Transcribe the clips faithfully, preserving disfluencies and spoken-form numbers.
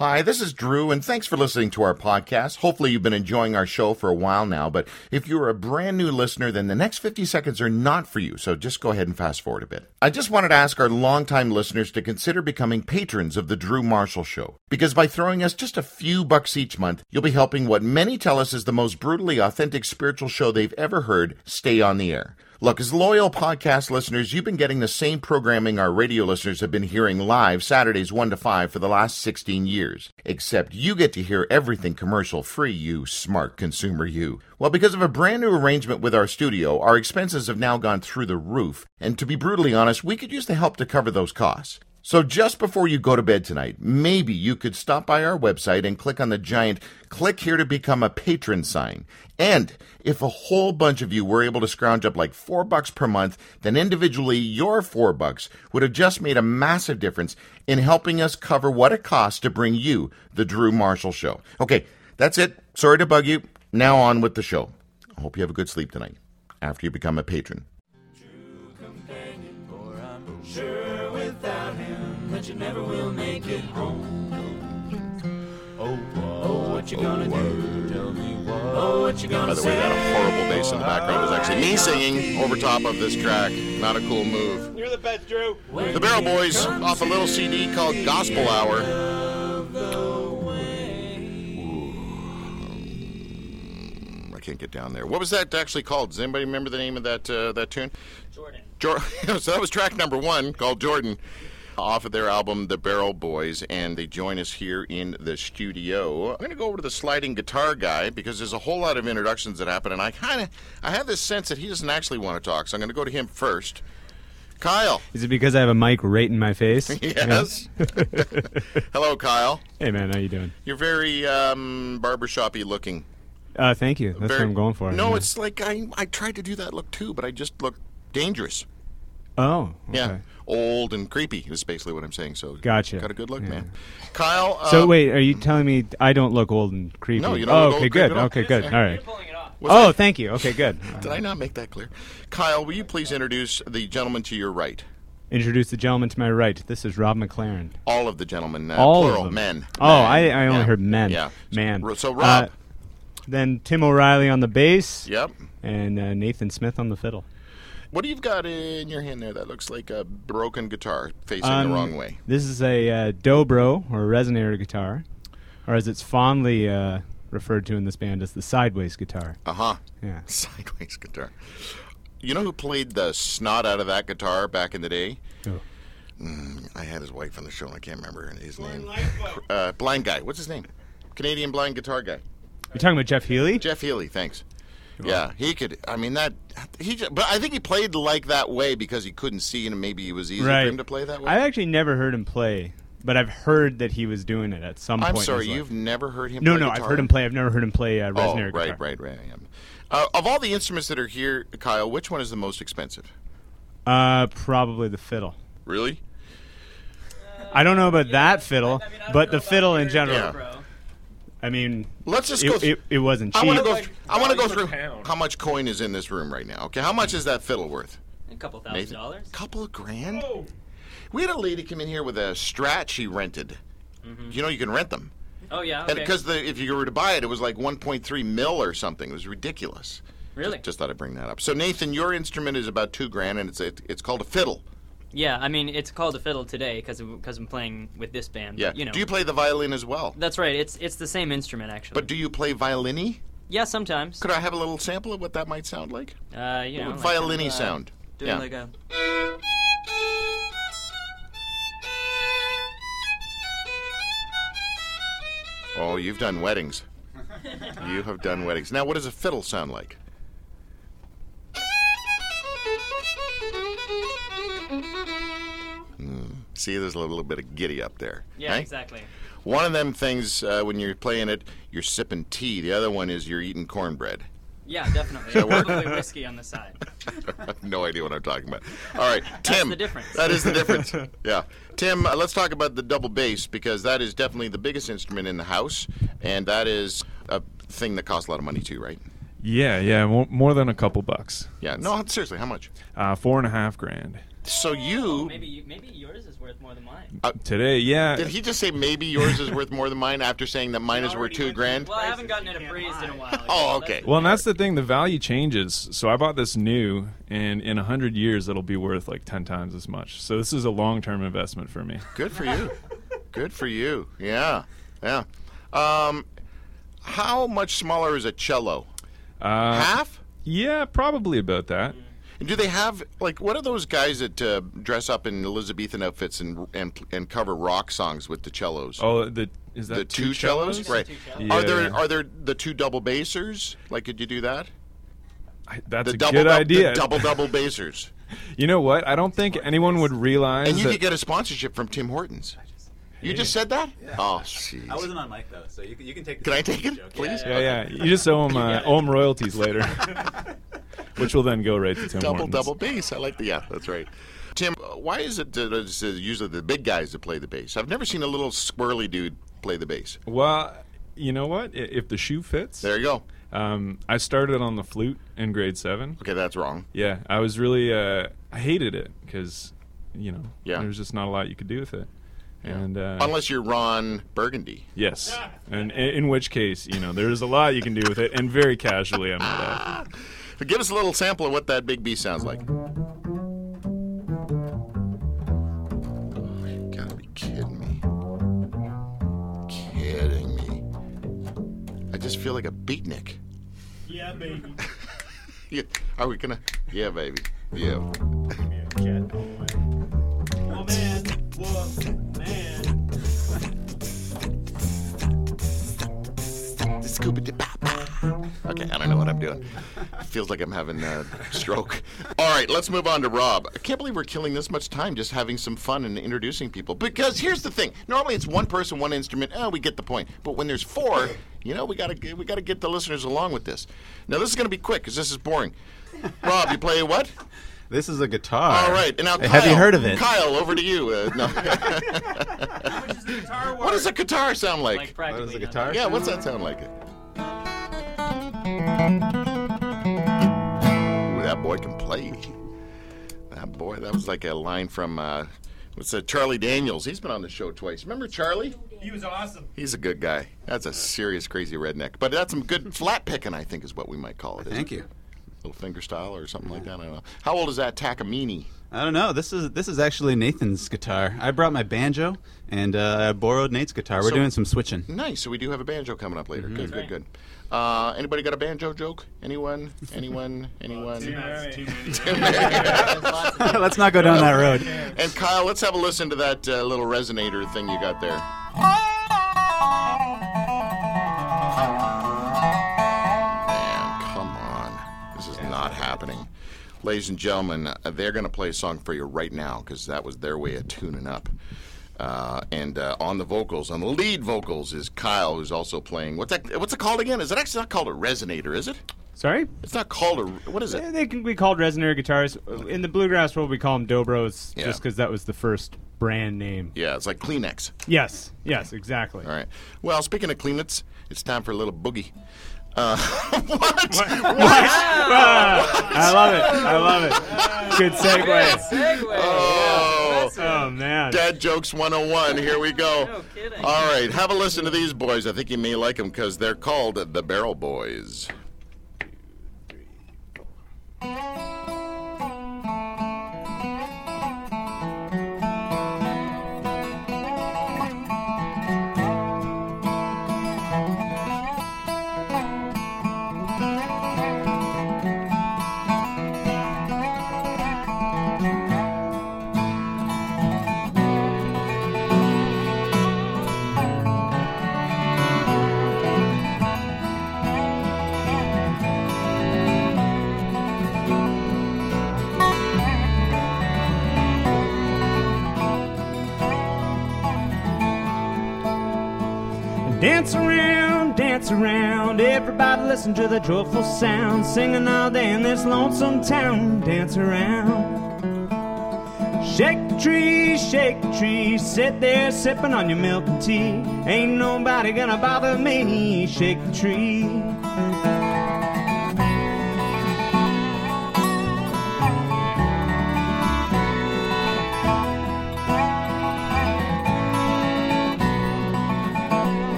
Hi, this is Drew, and thanks for listening to our podcast. Hopefully you've been enjoying our show for a while now, but if you're a brand new listener, then the next fifty seconds are not for you, so just go ahead and fast forward a bit. I just wanted to ask our longtime listeners to consider becoming patrons of The Drew Marshall Show, because by throwing us just a few bucks each month, you'll be helping what many tell us is the most brutally authentic spiritual show they've ever heard stay on the air. Look, as loyal podcast listeners, you've been getting the same programming our radio listeners have been hearing live Saturdays one to five for the last sixteen years. Except you get to hear everything commercial-free, you smart consumer you. Well, because of a brand new arrangement with our studio, our expenses have now gone through the roof. And to be brutally honest, we could use the help to cover those costs. So just before you go to bed tonight, maybe you could stop by our website and click on the giant "Click here to become a patron" sign. And if a whole bunch of you were able to scrounge up like four bucks per month, then individually your four bucks would have just made a massive difference in helping us cover what it costs to bring you the Drew Marshall Show. Okay, that's it. Sorry to bug you. Now on with the show. I hope you have a good sleep tonight after you become a patron. Sure without him that you never will make it home. Oh, oh, what you gonna do? Tell me what. Oh, what you gonna By the way, that horrible bass in the background is actually me singing over top of this track. Not a cool move. You're the best, Drew. The Barrel Boys off a little C D called Gospel Hour. Ooh. I can't get down there. What was that actually called? Does anybody remember the name of that uh, that tune? Jordan. So that was track number one, called Jordan, off of their album, The Barrel Boys, and they join us here in the studio. I'm going to go over to the sliding guitar guy, because there's a whole lot of introductions that happen, and I kind of, I have this sense that he doesn't actually want to talk, so I'm going to go to him first. Kyle. Is it because I have a mic right in my face? Yes. Hello, Kyle. Hey, man, how you doing? You're very um, barbershop-y looking. Uh, thank you. That's very, what I'm going for. No, yeah. it's like I, I tried to do that look, too, but I just look dangerous. Oh, okay. Yeah, old and creepy is basically what I'm saying. So, gotcha. Got a good look, yeah. man. Kyle. Uh, so wait, are you telling me I don't look old and creepy? No, you don't oh, look okay, old, good. creepy at all. Okay, good. All right. You're pulling it off. Oh, that, thank you. Okay, good. Did I not make that clear? Kyle, will you please introduce the gentleman to your right? Introduce the gentleman to my right. This is Rob McLaren. All of the gentlemen, uh, All plural, of them. men. Oh, men. I, I only yeah. heard men. Yeah. Man. So, so Rob. Uh, then Tim O'Reilly on the bass. Yep. And uh, Nathan Smith on the fiddle. What do you got in your hand there that looks like a broken guitar facing Um, the wrong way? This is a uh, dobro, or a resonator guitar, or as it's fondly uh, referred to in this band as the sideways guitar. Uh-huh. Yeah. Sideways guitar. You know who played the snot out of that guitar back in the day? Oh. Mm, I had his wife on the show, and I can't remember his Blind name. Lightfoot. Uh, blind guy. What's his name? Canadian blind guitar guy. You're talking about Jeff Healy? Jeff Healy, thanks. Yeah, he could. I mean that. He, just, but I think he played like that way because he couldn't see, and maybe it was easier Right. for him to play that way. I've actually never heard him play, but I've heard that he was doing it at some I'm point. sorry, in his you've life. never heard him. No, play no, guitar? I've heard him play. I've never heard him play uh, Oh, resonator right, guitar. right, right. I am. Uh, of all the instruments that are here, Kyle, which one is the most expensive? Uh, probably the fiddle. Really? I don't know about Yeah, that fiddle, I mean, I don't but know the about fiddle in your general. Yeah. bro. I mean, Let's just it, go. Through, it, it wasn't cheap. I want to go. Like Through, I want to go dollars through per pound. how much coin is in this room right now. Okay, how much is that fiddle worth? A couple thousand Nathan? dollars. Couple of grand. Oh. We had a lady come in here with a Strat she rented. Mm-hmm. You know, you can rent them. Oh yeah. Okay. Because if you were to buy it, it was like one point three mil or something. It was ridiculous. Really? Just, just thought I'd bring that up. So Nathan, your instrument is about two grand, and it's a, it's called a fiddle. Yeah, I mean it's called a fiddle today because because I'm playing with this band. Yeah. But, you know. Do you play the violin as well? That's right. It's it's the same instrument actually. But do you play violini? yeah, sometimes. Could I have a little sample of what that might sound like? Uh, you know, What would like violini kind of, uh, sound? Doing Yeah. like a. Oh, you've done weddings. You have done weddings. Now, what does a fiddle sound like? Mm. See, there's a little bit of giddy up there. Yeah, eh? exactly. One of them things, uh, when you're playing it, you're sipping tea. The other one is you're eating cornbread. Yeah, definitely. that work? Probably whiskey on the side. I have no idea what I'm talking about. All right, Tim. the difference. That is the difference. Yeah. Tim, uh, let's talk about the double bass, because that is definitely the biggest instrument in the house, and that is a thing that costs a lot of money too, right? Yeah, yeah, more, more than a couple bucks. Yeah. No, seriously, how much? Uh, four and a half grand. So you... Maybe you- maybe yours is worth more than mine. Today, yeah. Did he just say maybe yours is worth more than mine after saying that mine is worth two grand? Well, I haven't gotten it appraised in a while. Oh, so okay. that's- Well, and that's the thing. The value changes. So I bought this new, and in a hundred years, it'll be worth like ten times as much. So this is a long-term investment for me. Good for you. Good for you. Yeah. Yeah. Um, how much smaller is a cello? Uh, Half? Yeah, probably about that. And do they have, like, what are those guys that uh, dress up in Elizabethan outfits and, and and cover rock songs with the cellos? Oh, the is that the two, cellos? Right. Two cellos. Yeah. Are there are there the two double bassers? Like, could you do that? I, that's The a double good dou- idea. The double double bassers. You know what? I don't think anyone would realize And you that. could get a sponsorship from Tim Hortons. You just said that? Oh, jeez. I wasn't on mic though, so you can, you can take. Can I take it, joke. please? yeah, yeah. You just owe them, uh, owe 'em royalties later, which will then go right to Tim Double Hortons. double bass. I like the yeah. That's right. Tim, uh, why is it that it's uh, usually the big guys that play the bass? I've never seen a little squirrely dude play the bass. Well, you know what? I- If the shoe fits, There you go. um, I started on the flute in grade seven. Okay, that's wrong. Yeah, I was really, uh, I hated it because, you know, Yeah. there was just not a lot you could do with it. And uh, Unless you're Ron Burgundy. yes, and in, in which case, you know, there's a lot you can do with it, and very casually, I might add. But give us a little sample of what that big B sounds like. Oh, you gotta be kidding me. Kidding me. I just feel like a beatnik. Yeah, baby. Yeah. Are we gonna? Yeah, baby. Yeah. Oh, man. Whoa, man. Okay, I don't know what I'm doing. It feels like I'm having a stroke. All right, let's move on to Rob. I can't believe we're killing this much time just having some fun and introducing people. Because here's the thing: normally it's one person, one instrument. Oh, we get the point. But when there's four, you know, we gotta we gotta get the listeners along with this. Now this is gonna be quick because this is boring. Rob, you play what? This is a guitar. All right, and now Kyle, Have you heard of it? Kyle, over to you. Uh, no. What does a guitar sound like? Like What practically is a nothing. guitar? Yeah, what's that sound like? Ooh, that boy can play. That boy, that was like a line from, uh, what's that, Charlie Daniels. He's been on the show twice. Remember Charlie? He was awesome. He's a good guy. That's a serious crazy redneck. But that's some good flat picking, I think is what we might call it. isn't Thank it? you. Little finger style or something like that. I don't know. How old is that Takamine? I don't know. This is this is actually Nathan's guitar. I brought my banjo and uh, I borrowed Nate's guitar. We're So- doing some switching. Nice. So we do have a banjo coming up later. Good, good, right. good. Uh, anybody got a banjo joke? Anyone? Anyone? Anyone? That's too many. Let's not go down that road. And Kyle, let's have a listen to that uh, little resonator thing you got there. Man, come on. This is not happening. Ladies and gentlemen, uh, they're going to play a song for you right now because that was their way of tuning up. Uh, and uh, on the vocals, on the lead vocals, is Kyle, who's also playing. What's that? What's it called again? Is it actually not called a resonator? Is it? Sorry? It's not called a. What is Eh, it? They can be called resonator guitars. In the bluegrass world, we call them dobros, Yeah. just because that was the first brand name. Yeah, it's like Kleenex. Yes, yes, exactly. All right. Well, speaking of Kleenex, it's time for a little boogie. Uh, what? Ah, I love it. I love it. Good segue. Segue. Oh, Oh, man. Dad Jokes one oh one. Here we go. No kidding. All right, have a listen to these boys. I think you may like them because they're called the Barrel Boys. Dance around, dance around, everybody listen to the joyful sound, singing all day in this lonesome town. Dance around. Shake the tree, shake the tree, sit there sipping on your milk and tea. Ain't nobody gonna bother me. Shake the tree.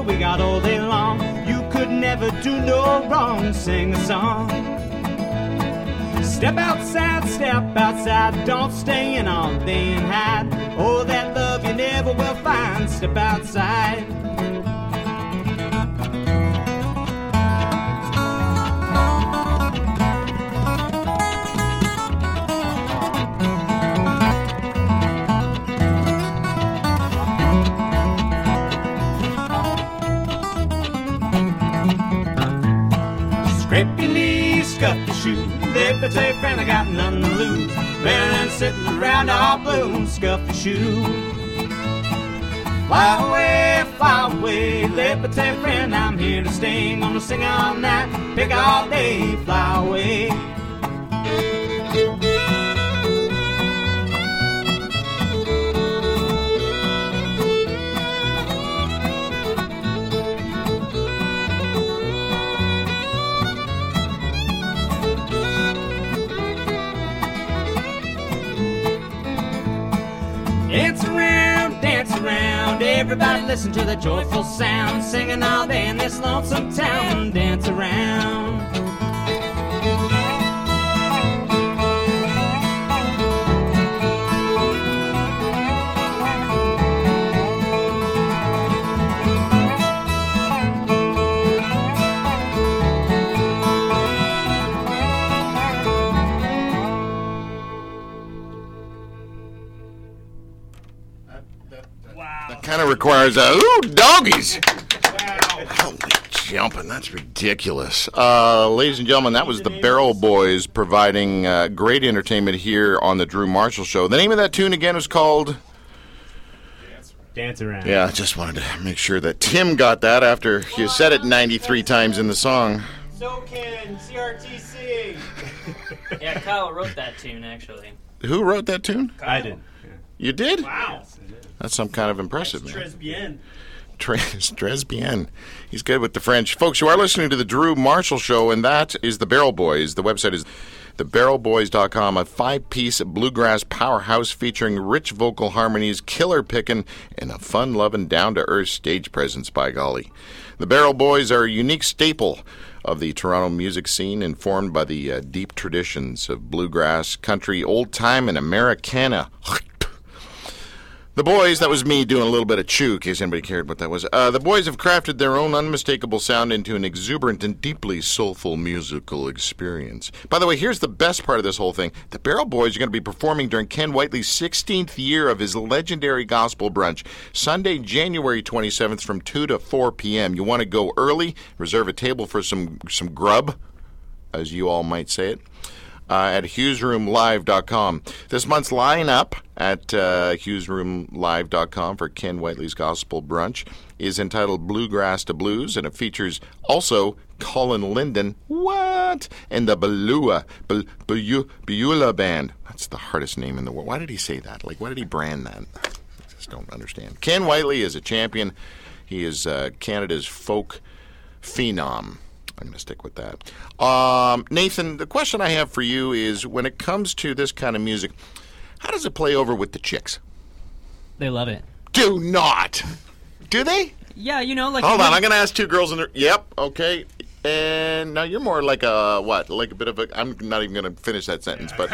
together, we got all day long. You could never do no wrong, sing a song. Step outside, step outside, don't stay in all day and hide. Oh, that love you never will find, step outside. Scrape your knees, scuff your shoes. Let me tell you, friend, I got nothing to lose. Better than sitting around all blue, scuff your shoe. Fly away, fly away. Let me tell you, friend, I'm here to stay. Gonna sing all night, pick all day, fly away. Dance around, dance around, everybody listen to the joyful sound, singing all day in this lonesome town. Dance around. Kind of requires a ooh doggies. Wow. Holy jumping, that's ridiculous. Uh, ladies and gentlemen, that was the Barrel Boys providing uh, great entertainment here on the Drew Marshall Show. The name of that tune again was called Dance Around. Yeah, I just wanted to make sure that Tim got that after you said it ninety-three times in the song. So can C R T C. Yeah, Kyle wrote that tune, actually. Who wrote that tune? I did. You did? Wow. That's some kind of impressive, man. Très bien. Très, très bien. He's good with the French. Folks, you are listening to the Drew Marshall Show, and that is the Barrel Boys. The website is the barrel boys dot com, a five-piece bluegrass powerhouse featuring rich vocal harmonies, killer picking, and a fun-loving, down-to-earth stage presence, by golly. The Barrel Boys are a unique staple of the Toronto music scene, informed by the uh, deep traditions of bluegrass, country, old-time, and Americana. The Boys, that was me doing a little bit of chew, in case anybody cared what that was. Uh, the Boys have crafted their own unmistakable sound into an exuberant and deeply soulful musical experience. By the way, here's the best part of this whole thing. The Barrel Boys are going to be performing during Ken Whiteley's sixteenth year of his legendary gospel brunch, Sunday, January twenty-seventh from two to four p.m. You want to go early, reserve a table for some, some grub, as you all might say it. Uh, at hughes room live dot com. This month's lineup at uh, hughes room live dot com for Ken Whiteley's Gospel Brunch is entitled Bluegrass to Blues, and it features also Colin Linden, what? And the Belua, Be- Be- Beulah Band. That's the hardest name in the world. Why did he say that? Like, why did he brand that? I just don't understand. Ken Whiteley is a champion. He is uh, Canada's folk phenom. I'm going to stick with that. Um, Nathan, the question I have for you is, when it comes to this kind of music, how does it play over with the chicks? They love it. Do not. Do they? Yeah, you know, like... Hold on, I'm going to ask two girls in there. Yep, okay. And now you're more like a, what, like a bit of a... I'm not even going to finish that sentence, but...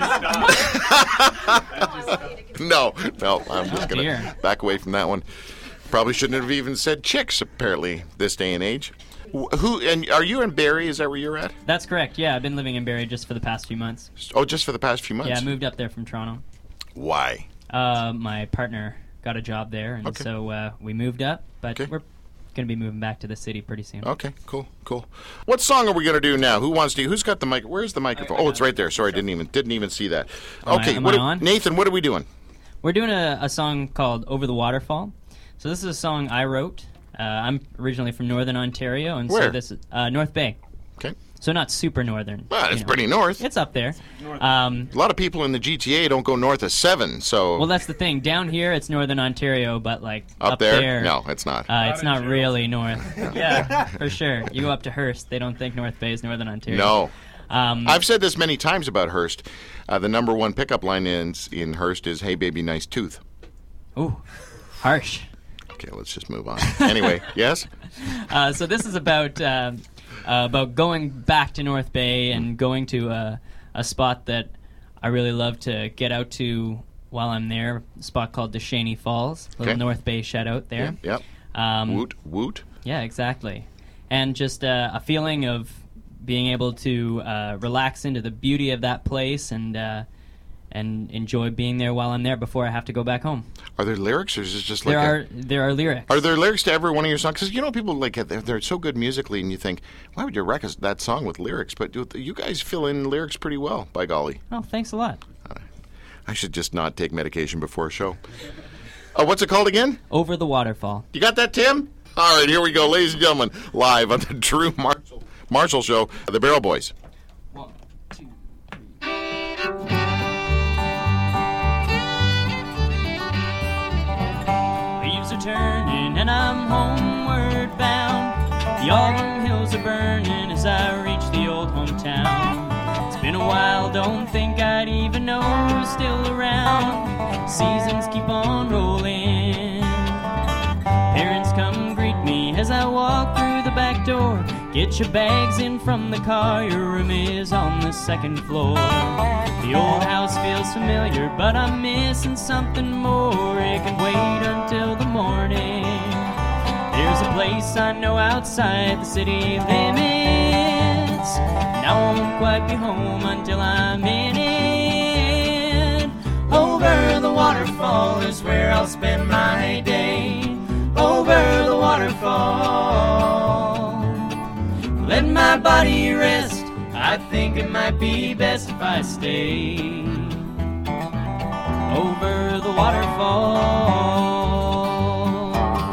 no, no, I'm just going to back away from that one. Probably shouldn't have even said chicks, apparently, this day and age. Who and are you in Barrie? Is that where you're at? That's correct. Yeah, I've been living in Barrie just for the past few months. Oh, just for the past few months? Yeah, I moved up there from Toronto. Why? Uh, my partner got a job there, and okay. so uh, we moved up. But okay. we're going to be moving back to the city pretty soon. Okay, cool, cool. What song are we going to do now? Who wants to? Who's got the mic? Where's the microphone? Oh, it's right there. Sorry, I didn't even didn't even see that. Am Okay, I, am what I are, on? Nathan, what are we doing? We're doing a, a song called "Over the Waterfall." So this is a song I wrote. Uh, I'm originally from Northern Ontario, and Where? so this is uh, North Bay. Okay. So not super northern. Well, it's know. pretty north. It's up there. Um, a lot of people in the G T A don't go north of seven, so... Well, that's the thing. Down here, it's Northern Ontario, but, like, up, up there? there... No, it's not. Uh, it's not really north. Yeah, for sure. You go up to Hearst, they don't think North Bay is Northern Ontario. No. Um, I've said this many times about Hearst. Uh, the number one pickup line in, in Hearst is, "Hey, baby, nice tooth." Ooh, harsh. Okay. Okay, let's just move on. Anyway, yes? Uh, so this is about uh, uh, about going back to North Bay and going to a, a spot that I really love to get out to while I'm there. A spot called Deshaney Falls. Little Okay. North Bay shout out there. Yep. Um, Woot, woot. Yeah, exactly. And just uh, a feeling of being able to uh, relax into the beauty of that place and uh, and enjoy being there while I'm there before I have to go back home. Are there lyrics, or is it just like There a- are there are lyrics. Are there lyrics to every one of your songs? Because you know people like they're, they're so good musically, and you think, why would you wreck us- that song with lyrics? But do- you guys fill in lyrics pretty well, by golly. Oh, thanks a lot. I should just not take medication before a show. Uh, what's it called again? Over the Waterfall. You got that, Tim? All right, here we go, ladies and gentlemen, live on the Drew Marshall, Marshall Show, the Barrel Boys. One, two, leaves are turning and I'm homeward bound. The autumn hills are burning as I reach the old hometown. It's been a while, don't think I'd even know who's still around. Seasons keep on rolling. Parents come greet me as I walk through the back door. Get your bags in from the car, your room is on the second floor. The old house feels familiar, but I'm missing something more. It can wait until the morning. There's a place I know outside the city limits, and I won't quite be home until I'm in it. Over the waterfall is where I'll spend my day. Over the waterfall, let my body rest. I think it might be best if I stay. Over the waterfall,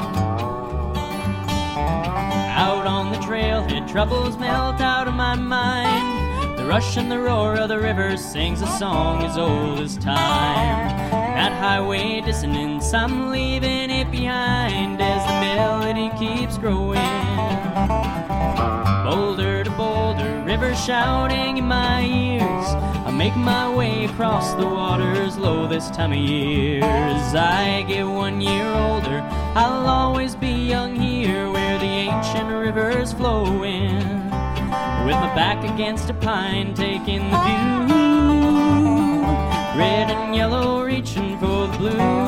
out on the trailhead, troubles melt out of my mind. The rush and the roar of the river sings a song as old as time. That highway dissonance, I'm leaving it behind as the melody keeps growing. Boulder to boulder, river shouting in my ears. I make my way across the waters low this time of year. As I get one year older, I'll always be young here where the ancient river's flowing. With my back against a pine, taking the view. Red and yellow, reaching for the blue.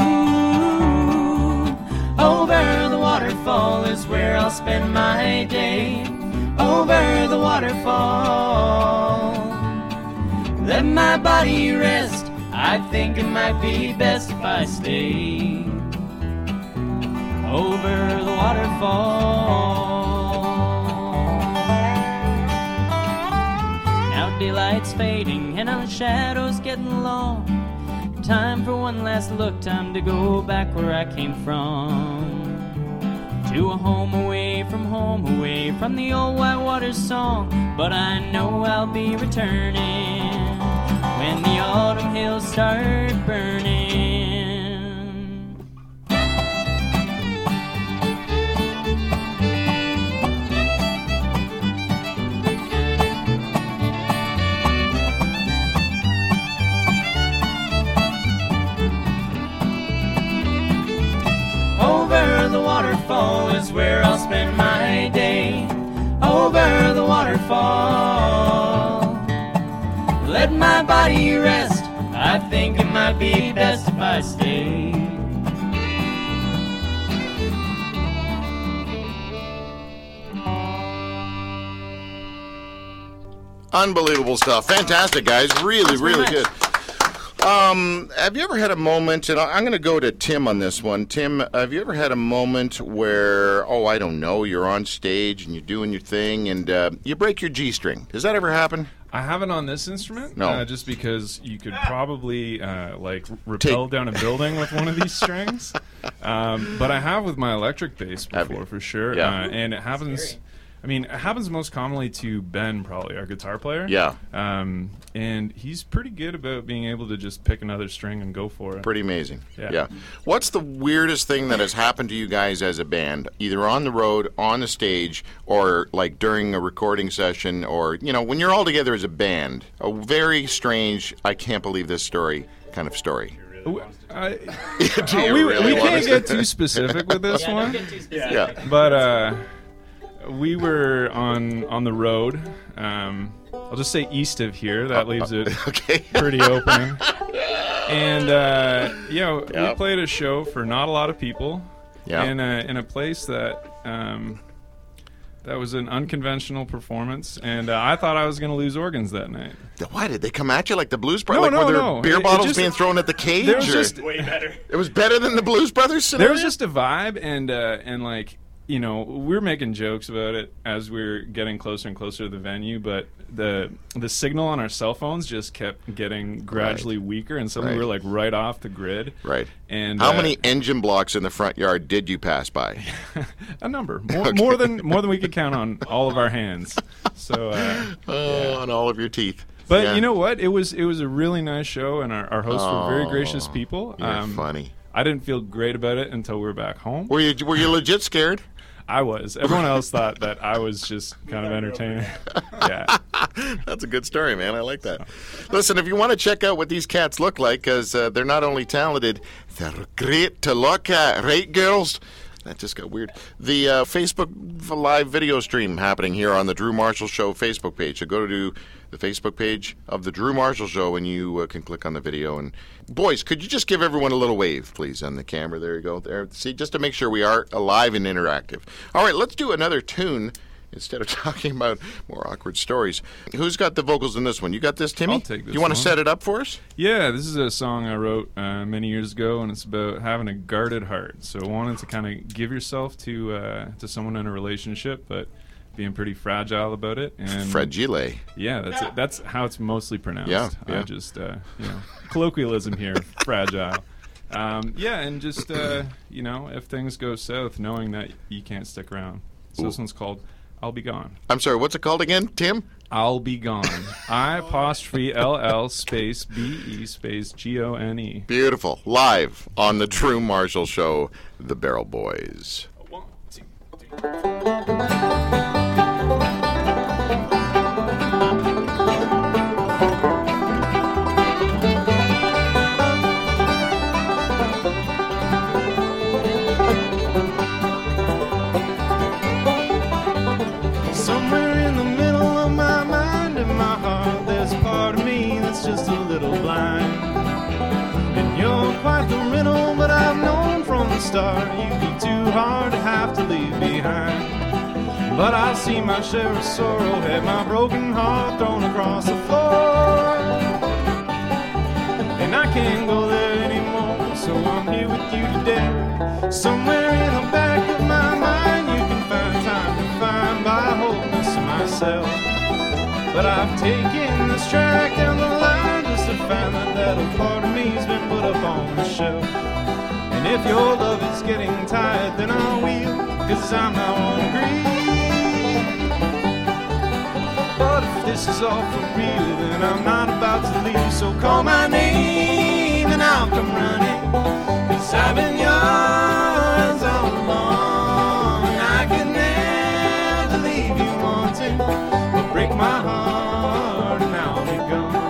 Over the waterfall is where I'll spend my day. Over the waterfall, let my body rest. I think it might be best if I stay. Over the waterfall. Daylight's fading and our shadows getting long. Time for one last look, time to go back where I came from. To a home away from home, away from the old Whitewater song. But I know I'll be returning when the autumn hills start burning. Over the waterfall is where I'll spend my day. Over the waterfall, let my body rest. I think it might be best if I stay. Unbelievable stuff. Fantastic, guys. Really, very really much. good. Um, have you ever had a moment, and I'm going to go to Tim on this one. Tim, have you ever had a moment where, oh, I don't know, you're on stage and you're doing your thing and uh, you break your G string? Does that ever happen? I haven't on this instrument. No. Uh, just because you could probably uh, like rappel Take- down a building with one of these strings. Um, but I have with my electric bass Have before you? for sure. Yeah. Uh, and it happens. I mean, it happens most commonly to Ben, probably our guitar player. Yeah. Um, and he's pretty good about being able to just pick another string and go for it. Pretty amazing. Yeah. yeah. What's the weirdest thing that has happened to you guys as a band, either on the road, on the stage, or like during a recording session, or, you know, when you're all together as a band? A very strange, I can't believe this story kind of story. I, Do you we really we want can't to- get too specific with this Yeah, don't one, get too specific. Yeah. but uh, we were on on the road. Um, I'll just say east of here. That leaves it Okay. pretty open. And uh, you know, we Yep. played a show for not a lot of people Yeah. in a in a place that um, that was an unconventional performance, and uh, I thought I was going to lose organs that night. Why did they come at you like the Blues No, Brothers? Like no, were there no. beer It- it bottles just- being thrown at the cage? There was or- just Way better. it was better than the Blues Brothers scenario? there was just a vibe, and uh, and like you know, we were making jokes about it as we were getting closer and closer to the venue, but the the signal on our cell phones just kept getting gradually weaker, and suddenly Right. we were like right off the grid. Right. And How uh, many engine blocks in the front yard did you pass by? a number more, more than more than we could count on all of our hands. So. Uh, Oh, on all of your teeth. But Yeah. you know what? It was it was a really nice show, and our, our hosts were very Oh, gracious people. You're Um, funny. I didn't feel great about it until we were back home. Were you were you legit scared? I was. Everyone else thought that I was just kind of entertaining. Yeah. That's a good story, man. I like that. Listen, if you want to check out what these cats look like, because uh, they're not only talented, they're great to look at, right, girls? That just got weird. The uh, Facebook live video stream happening here on the Drew Marshall Show Facebook page. So go to the Facebook page of the Drew Marshall Show, and you uh, can click on the video. And boys, could you just give everyone a little wave, please, on the camera? There you go. There, see, just to make sure we are alive and interactive. All right, let's do another tune instead of talking about more awkward stories. Who's got the vocals in this one? You got this, Timmy? I'll take this You want to one. set it up for us? Yeah, this is a song I wrote uh, many years ago, and it's about having a guarded heart. So I wanted to kind of give yourself to uh, to someone in a relationship, but being pretty fragile about it. And Fragile. Yeah, that's it. That's how it's mostly pronounced. Yeah, yeah. I just uh, you know, colloquialism here, fragile. Um, yeah, and just uh, you know, if things go south, knowing that you can't stick around. So this one's called "I'll Be Gone." I'm sorry, what's it called again, Tim? I'll be gone. I apostrophe L L space B E space G O N E. Beautiful. Live on the Drew Marshall Show, The Barrel Boys. One, two, three. Somewhere in the middle of my mind and my heart, there's a part of me that's just a little blind. And you're quite the riddle, but I've known from the start you'd be too hard to have to leave behind. But I've seen my share of sorrow, had my broken heart thrown across the floor. And I can't go there anymore, so I'm here with you today. Somewhere in the back of my mind, you can find time to find by wholeness of myself. But I've taken this track down the line just to find that that old part of me's been put up on the shelf. And if your love is getting tired, then I will, cause I'm now on green. But if this is all for real, then I'm not about to leave. So call my name and I'll come running, cause I've been yours all along. I can never leave you wanting, but break my heart and I'll be gone.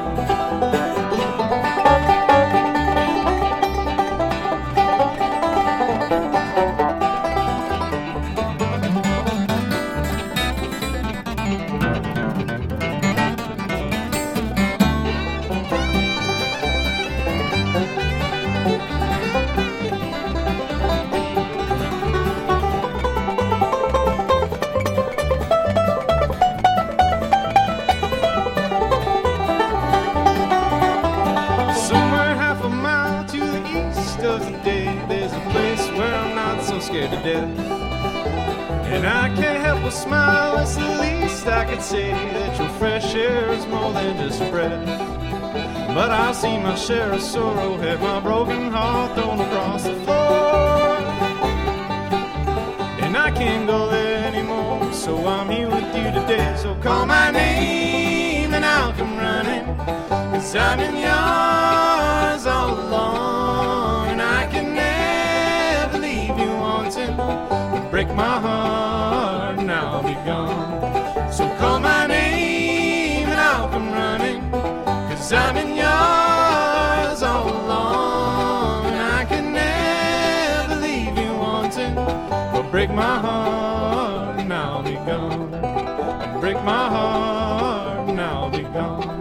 Somewhere half a mile to the east of today, there's a place where I'm not so scared to death. And I can't help but smile, it's the least I could say, that your fresh air is more than just breath. But I've seen my share of sorrow, had my broken heart thrown across the floor. And I can't go there anymore, so I'm here with you today. So call my name and I'll come running, cause I've been yours all along. And I can never leave you wanting, but break my heart and I'll be gone. So call my name and I'll come running, cause I've been yours all along. my heart and I'll be gone. Break my heart and I'll be gone.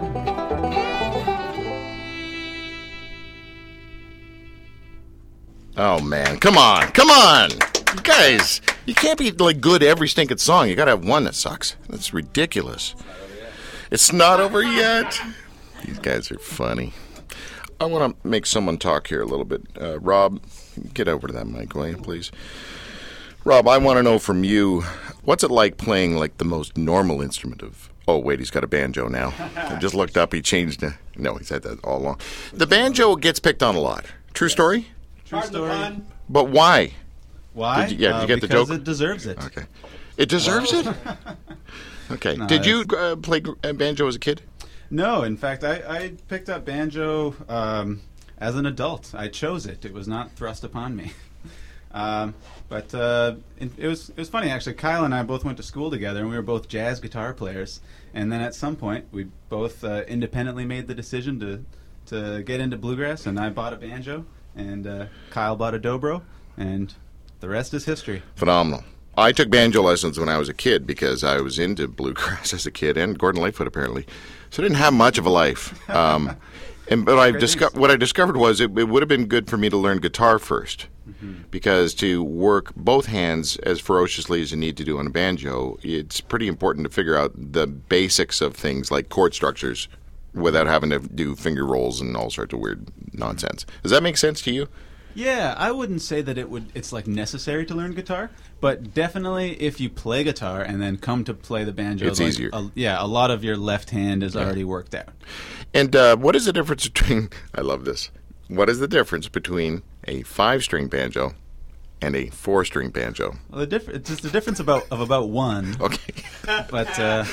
Oh man, come on, come on, you guys! You can't be like good every stinking song. You gotta have one that sucks. That's ridiculous. It's not over yet. These guys are funny. I want to make someone talk here a little bit. Uh, Rob, get over to that mic, will you, please? Rob, I want to know from you, what's it like playing like the most normal instrument of... Oh, wait, he's got a banjo now. I just looked up, he changed it. No, he's had that all along. The banjo gets picked on a lot. True story? True story. But why? Why? Did you, yeah, did you Uh, get the because joke? it deserves it. Okay. It deserves it? Okay. No, Did you uh, play uh, banjo as a kid? No, in fact, I, I picked up banjo um, as an adult. I chose it. It was not thrust upon me. um, but uh, it, it was it was funny, actually. Kyle and I both went to school together, and we were both jazz guitar players. And then at some point, we both uh, independently made the decision to, to get into bluegrass, and I bought a banjo, and uh, Kyle bought a dobro, and the rest is history. Phenomenal. I took banjo lessons when I was a kid because I was into bluegrass as a kid, and Gordon Lightfoot apparently. So I didn't have much of a life. Um, and but I disco- what I discovered was it, it would have been good for me to learn guitar first, mm-hmm. because to work both hands as ferociously as you need to do on a banjo, it's pretty important to figure out the basics of things like chord structures without having to do finger rolls and all sorts of weird nonsense. Does that make sense to you? Yeah, I wouldn't say that it would. It's like necessary to learn guitar, but definitely if you play guitar and then come to play the banjo, It's like, easier. A, yeah, a lot of your left hand is already worked out. And uh, what is the difference between, I love this, what is the difference between a five-string banjo and a four-string banjo? Well, the diff- it's just a difference about of about one. Okay. But uh,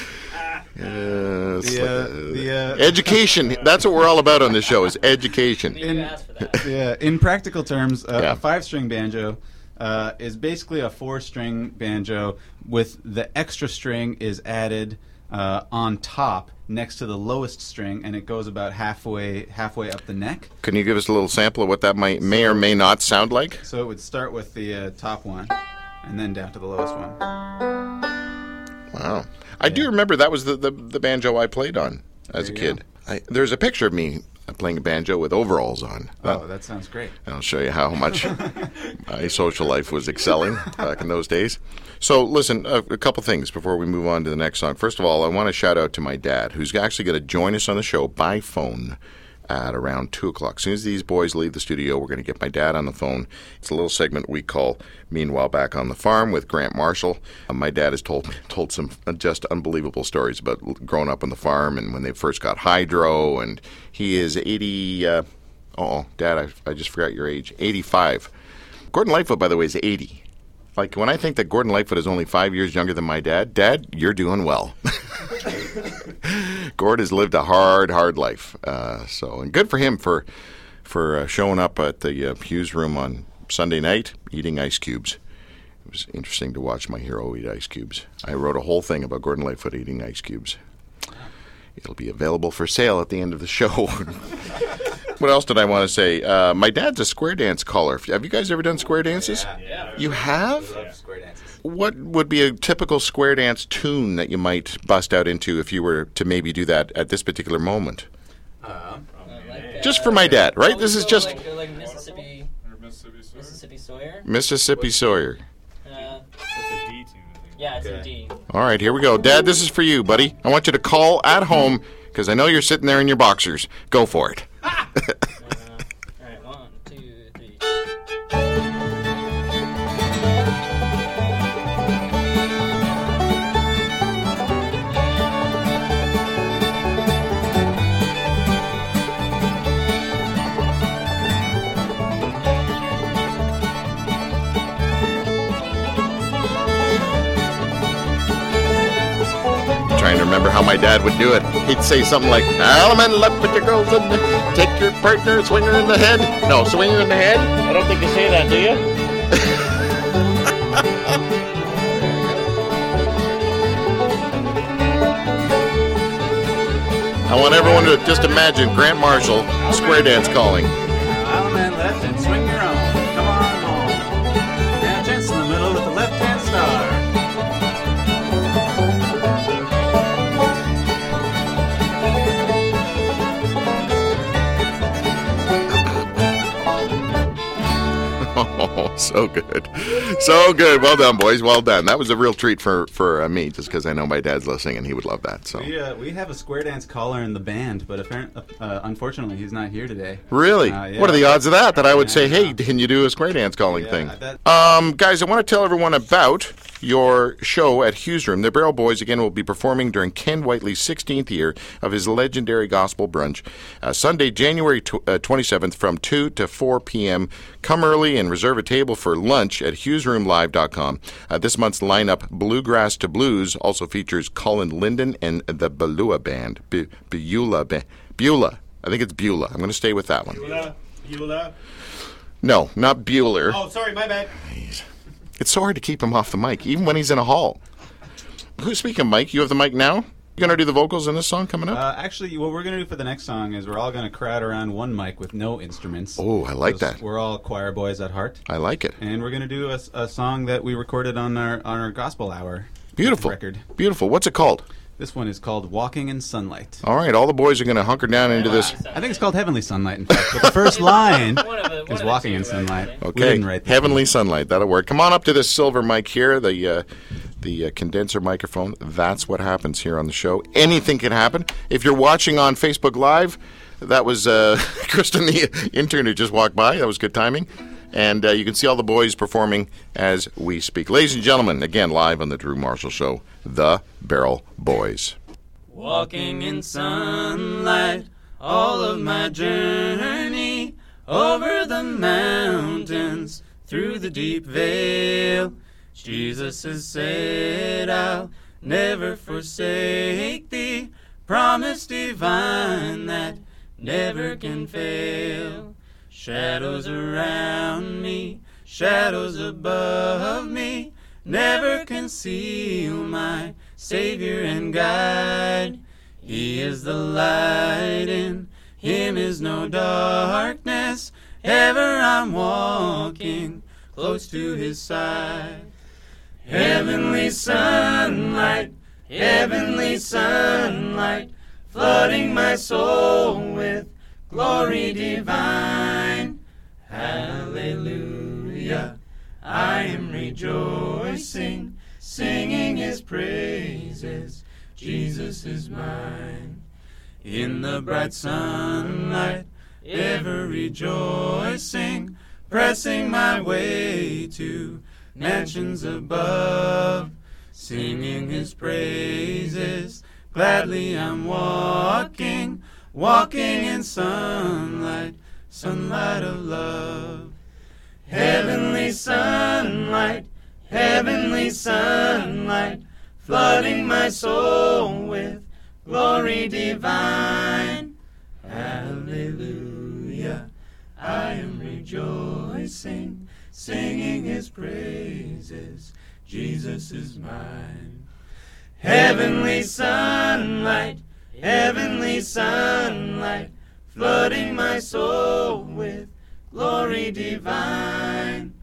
Uh, it's the, like, uh, uh, the uh, education, that's what we're all about on this show, is education. You asked for that. yeah, in practical terms, uh, Yeah. a five-string banjo uh, is basically a four-string banjo with the extra string is added uh, on top next to the lowest string, and it goes about halfway halfway up the neck. Can you give us a little sample of what that might, may or may not sound like? So it would start with the uh, top one, and then down to the lowest one. Wow. I do remember that was the, the, the banjo I played on as a There you kid. I, there's a picture of me playing a banjo with overalls on. Oh, that sounds great. And I'll show you how much my social life was excelling back in those days. So, listen, a, a couple things before we move on to the next song. First of all, I want to shout out to my dad, who's actually going to join us on the show by phone at around two o'clock. As soon as these boys leave the studio, we're going to get my dad on the phone. It's a little segment we call Meanwhile Back on the Farm with Grant Marshall. Uh, my dad has told told some just unbelievable stories about growing up on the farm and when they first got hydro. And he is eighty... Uh, oh, Dad, I, I just forgot your age. eighty-five. Gordon Lightfoot, by the way, is eighty. Like, when I think that Gordon Lightfoot is only five years younger than my dad, Dad, you're doing well. Gord has lived a hard, hard life. Uh, so, and good for him for for uh, showing up at the uh, Hughes Room on Sunday night, eating ice cubes. It was interesting to watch my hero eat ice cubes. I wrote a whole thing about Gordon Lightfoot eating ice cubes. It'll be available for sale at the end of the show. What else did I want to say? Uh, my dad's a square dance caller. Have you guys ever done square dances? Yeah. You have? Love square dances. What would be a typical square dance tune that you might bust out into if you were to maybe do that at this particular moment? Uh, like, Just uh, for my dad, right? oh, This is go just like, go like Mississippi, Mississippi Sawyer. Mississippi Sawyer. Uh, That's a D tune, I think. yeah, it's a D. All right, here we go. Dad, this is for you, buddy. I want you to call at home because I know you're sitting there in your boxers. Go for it. Uh, all right, one, two, three. Trying to remember how my dad would do it. He'd say something like, "Alman, left with your girls in the, take your partner, swing her in the head." No, swing her in the head? I don't think you say that, do you? I want everyone to just imagine Grant Marshall square dance calling. Isle man left and swing your own. Come on home. Now chance in the middle with the left hand So good. So good. Well done, boys. Well done. That was a real treat for, for uh, me, just because I know my dad's listening and he would love that. So We, uh, we have a square dance caller in the band, but apparent, uh, unfortunately he's not here today. Really? Uh, yeah. What are the odds of that? That I would say, Yeah. hey, can you do a square dance calling Yeah, thing? that- Um, guys, I want to tell everyone about your show at Hughes Room. The Barrel Boys, again, will be performing during Ken Whiteley's sixteenth year of his legendary gospel brunch. Uh, Sunday, January tw- uh, twenty-seventh from two to four p.m. Come early and reserve a table for lunch at hughes room live dot com. Uh, this month's lineup, Bluegrass to Blues, also features Colin Linden and the Beulah Band. B- Beulah Band. Beulah. I think it's Beulah. I'm going to stay with that one. Beulah? Beulah? No, not Bueller. Oh, sorry, my bad. It's so hard to keep him off the mic, even when he's in a hall. Who's speaking, Mike? You have the mic now? You going to do the vocals in this song coming up? Uh, actually, what we're going to do for the next song is we're all going to crowd around one mic with no instruments. Oh, I like 'Cause that. We're all choir boys at heart. I like it. And we're going to do a, a song that we recorded on our on our gospel hour Beautiful. record. Beautiful. What's it called? This one is called Walking in Sunlight. All right, all the boys are going to hunker down into this. I think it's called Heavenly Sunlight, in fact. But the first line One of the- one is of the Walking two, in right? Sunlight. We Okay, didn't write this Heavenly one. Sunlight. That'll work. Come on up to this silver mic here, the uh, the uh, condenser microphone. That's what happens here on the show. Anything can happen. If you're watching on Facebook Live, that was uh, Kristen, the intern, who just walked by. That was good timing. And uh, you can see all the boys performing as we speak. Ladies and gentlemen, again, live on the Drew Marshall Show, the Barrel Boys. Walking in sunlight, all of my journey, over the mountains, through the deep vale. Jesus has said, I'll never forsake thee, promise divine that never can fail. Shadows around me, shadows above me, never conceal my Savior and guide. He is the light, in him is no darkness. Ever I'm walking close to his side. Heavenly sunlight, heavenly sunlight, flooding my soul with glory divine. Hallelujah, I am rejoicing, singing his praises. Jesus is mine. In the bright sunlight, ever rejoicing, pressing my way to mansions above, singing his praises. Gladly I'm walking, walking in sunlight, sunlight of love. Heavenly sunlight, heavenly sunlight, flooding my soul with glory divine. Hallelujah, I am rejoicing, singing his praises. Jesus is mine. Heavenly sunlight, heavenly sunlight, flooding my soul with glory divine.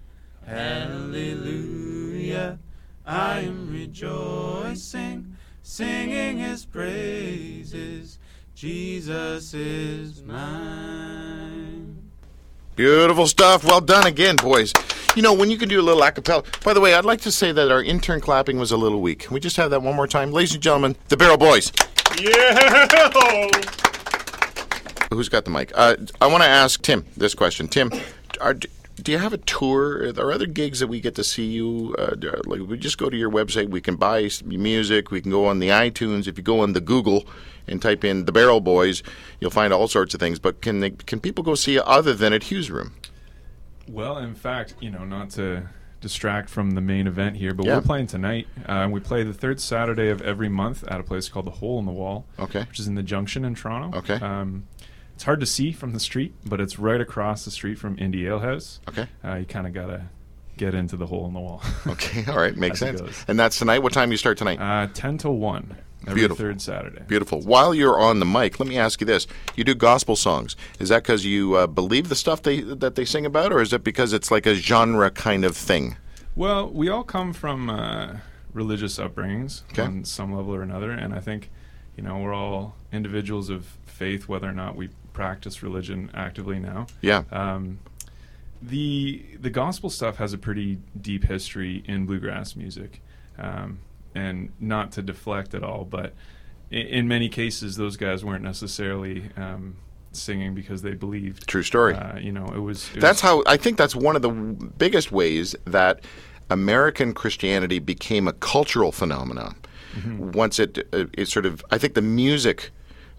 Hallelujah, I am rejoicing, singing his praises. Jesus is mine. Beautiful stuff. Well done again, boys. You know, when you can do a little a cappella. By the way, I'd like to say that our intern clapping was a little weak. Can we just have that one more time? Ladies and gentlemen, the Barrel Boys. Yeah! Who's got the mic? Uh, I want to ask Tim this question. Tim, are, do you have a tour? Are there other gigs that we get to see you? Uh, do- like we just go to your website. We can buy s- music. We can go on the iTunes. If you go on the Google and type in the Barrel Boys, you'll find all sorts of things. But can they, can people go see you other than at Hughes Room? Well, in fact, you know, not to distract from the main event here, but Yeah. we're playing tonight. Uh, we play the third Saturday of every month at a place called the Hole in the Wall, Okay. which is in the Junction in Toronto. Okay. Um, it's hard to see from the street, but it's right across the street from Indie Ale House. Okay. Uh, you kind of got to get into the Hole in the Wall. Okay. All right. Makes As it sense. goes. And that's tonight. What time you start tonight? Uh, ten to one every Beautiful. third Saturday. Beautiful. While you're on the mic, let me ask you this: you do gospel songs. Is that because you uh, believe the stuff they that they sing about, or is it because it's like a genre kind of thing? Well, we all come from uh, religious upbringings Okay. on some level or another, and I think, you know, we're all individuals of faith, whether or not we practice religion actively now. Yeah. Um, the the gospel stuff has a pretty deep history in bluegrass music, um, and not to deflect at all, but in, in many cases, those guys weren't necessarily um, singing because they believed. True story. Uh, you know, it was. It That's was, how I think that's one of the w- biggest ways that American Christianity became a cultural phenomenon. Mm-hmm. Once it, uh, it sort of, I think the music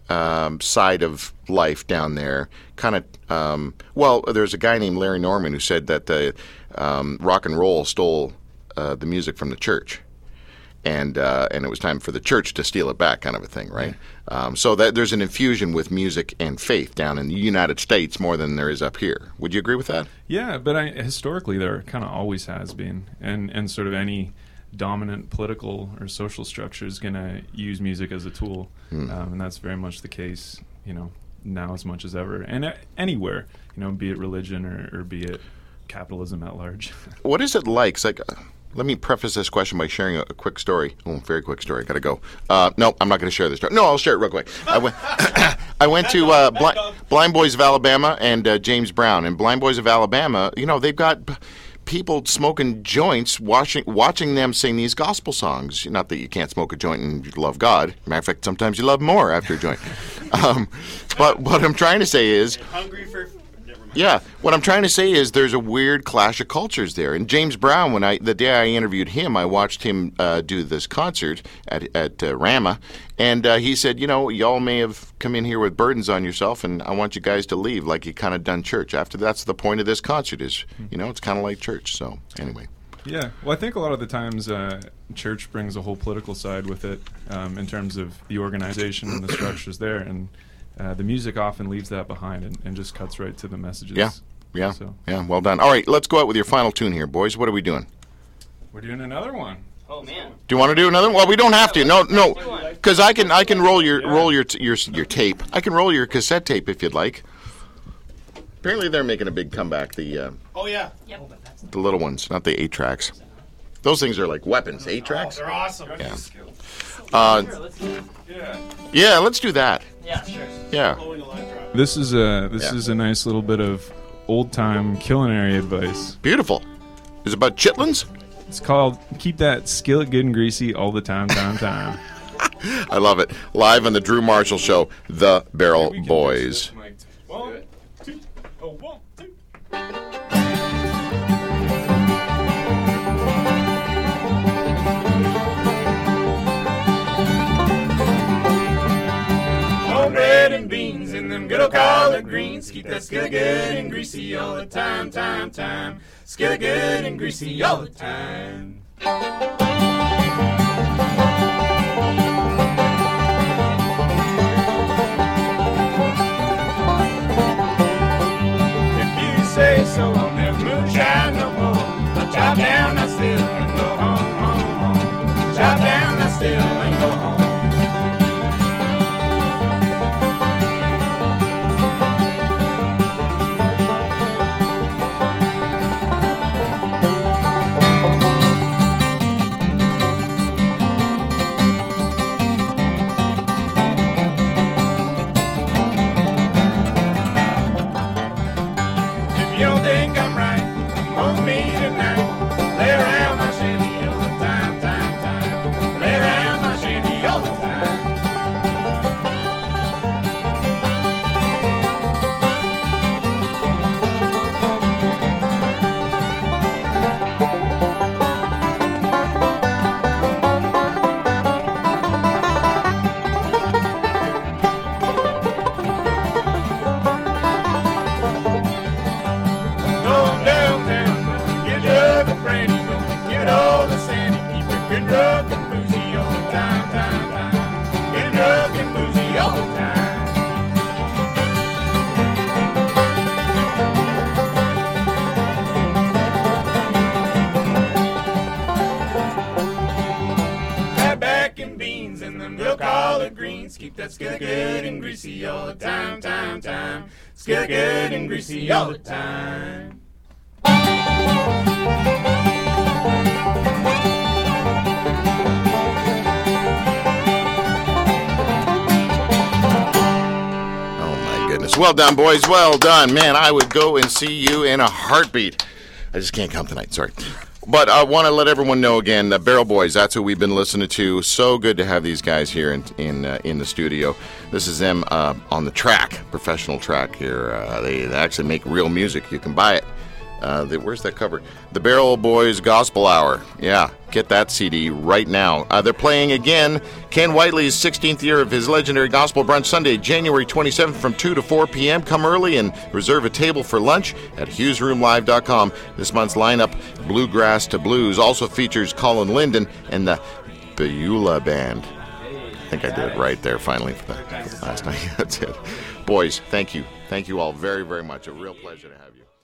um, side of life down there kind of, um, well, there's a guy named Larry Norman who said that the um, rock and roll stole uh, the music from the church. And uh, and it was time for the church to steal it back, kind of a thing, right? Yeah. Um, so that there's an infusion with music and faith down in the United States more than there is up here. Would you agree with that? Yeah, but I, historically there kind of always has been, and and sort of any dominant political or social structure is going to use music as a tool, mm. um, and that's very much the case, you know, now as much as ever, and uh, anywhere, you know, be it religion or, or be it capitalism at large. What is it like? It's like. Uh, Let me preface this question by sharing a, a quick story. Oh, very quick story. Got to go. Uh, no, I'm not going to share this story. No, I'll share it real quick. I went, I went to uh, Bli- Blind Boys of Alabama and uh, James Brown. And Blind Boys of Alabama, you know, they've got p- people smoking joints, watching watching them sing these gospel songs. Not that you can't smoke a joint and you love God. Matter of fact, sometimes you love more after a joint. Um, but what I'm trying to say is... Hungry for... Yeah, what I'm trying to say is there's a weird clash of cultures there. And James Brown, when I the day I interviewed him, I watched him uh, do this concert at at uh, Rama, and uh, he said, you know, y'all may have come in here with burdens on yourself, and I want you guys to leave like you kind of done church. After that's the point of this concert is, you know, it's kind of like church. So anyway. Yeah, well, I think a lot of the times uh, church brings a whole political side with it um, in terms of the organization and the structures there, and Uh, the music often leaves that behind and, and just cuts right to the messages. Yeah, yeah, so. yeah. Well done. All right, let's go out with your final tune here, boys. What are we doing? We're doing another one. Oh man. Do you want to do another one? Well, we don't have to. No, no, because I can I can roll your roll your your your tape. I can roll your cassette tape if you'd like. Apparently, they're making a big comeback. The uh, Oh, yeah. the little ones, not the eight tracks. Those things are like weapons. Eight tracks. They're awesome. Yeah. Uh, yeah, let's do that. Yeah, sure. Yeah. This is a this Yeah. is a nice little bit of old time culinary advice. Beautiful. Is it about chitlins? It's called "Keep That Skillet Good and Greasy All the Time, Time, Time." I love it. Live on the Drew Marshall Show, The Barrel We can Boys. do this, Mike. One, two, oh, one, two. Cornbread and beans and them good old collard greens. Keep that skillet good and greasy all the time, time, time. Skillet good and greasy all the time. If you say so, I'll never moonshine no more. I'll chop down that still and go home, home, home. Chop down that still and go home. If you don't think I'm right, come on me tonight. Lay around my shanty all the time, time, time. Lay around my shanty all the time. Go downtown, get your good brandy, go get all the sandy, keep it good drunk and boozy all the time, time, time. Get drunk and boozy all the time. Fat back and beans and them good collard greens, keep that skillet good and greasy all the time, time, time. Skillet good and greasy all the time. Yes, well done, boys. Well done. Man, I would go and see you in a heartbeat. I just can't come tonight, sorry. But I want to let everyone know again, the Barrel Boys, that's who we've been listening to. So good to have these guys here in in, uh, in the studio. This is them uh, on the track, professional track here. Uh, they, they actually make real music. You can buy it. Uh, the, where's that cover? The Barrel Boys Gospel Hour. Yeah, get that C D right now. Uh, they're playing again Ken Whiteley's sixteenth year of his legendary Gospel Brunch Sunday, January twenty-seventh from two to four p.m. Come early and reserve a table for lunch at hughes room live dot com. This month's lineup, Bluegrass to Blues, also features Colin Linden and the Beulah Band. I think I did it right there finally for the last night. That's it. Boys, thank you. Thank you all very, very much. A real pleasure to have you.